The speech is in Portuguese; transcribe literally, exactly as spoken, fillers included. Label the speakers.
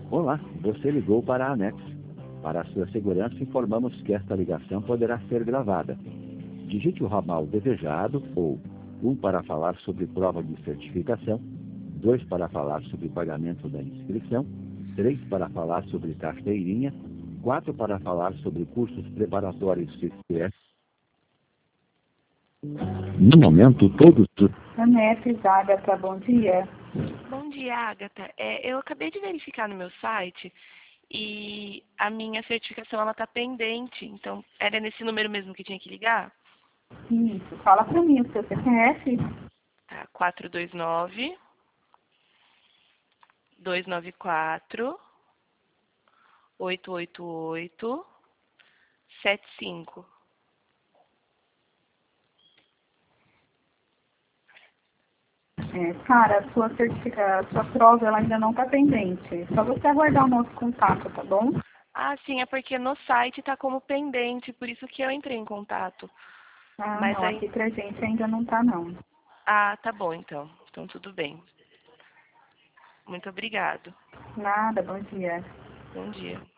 Speaker 1: Olá, você ligou para a ANEX. Para a sua segurança, informamos que esta ligação poderá ser gravada. Digite o ramal desejado ou um para falar sobre prova de certificação, dois para falar sobre pagamento da inscrição, três para falar sobre carteirinha, quatro para falar sobre cursos preparatórios C C S. No momento, todos...
Speaker 2: Anetes, Agatha, bom dia.
Speaker 3: Bom dia, Agatha. É, eu acabei de verificar no meu site e a minha certificação ela está pendente. Então, era nesse número mesmo que tinha que ligar?
Speaker 2: Isso, fala para mim o seu C P F.
Speaker 3: Tá, quatro dois nove, dois nove quatro, oito oito oito, sete cinco.
Speaker 2: É, cara, sua certifica, sua prova ela ainda não está pendente. Só você aguardar o nosso contato, tá bom?
Speaker 3: Ah, sim, é porque no site está como pendente, por isso que eu entrei em contato.
Speaker 2: Ah,
Speaker 3: Mas
Speaker 2: não,
Speaker 3: aí...
Speaker 2: aqui pra gente ainda não tá não.
Speaker 3: Ah, tá bom então. Então tudo bem. Muito obrigado.
Speaker 2: Nada, bom dia.
Speaker 3: Bom dia.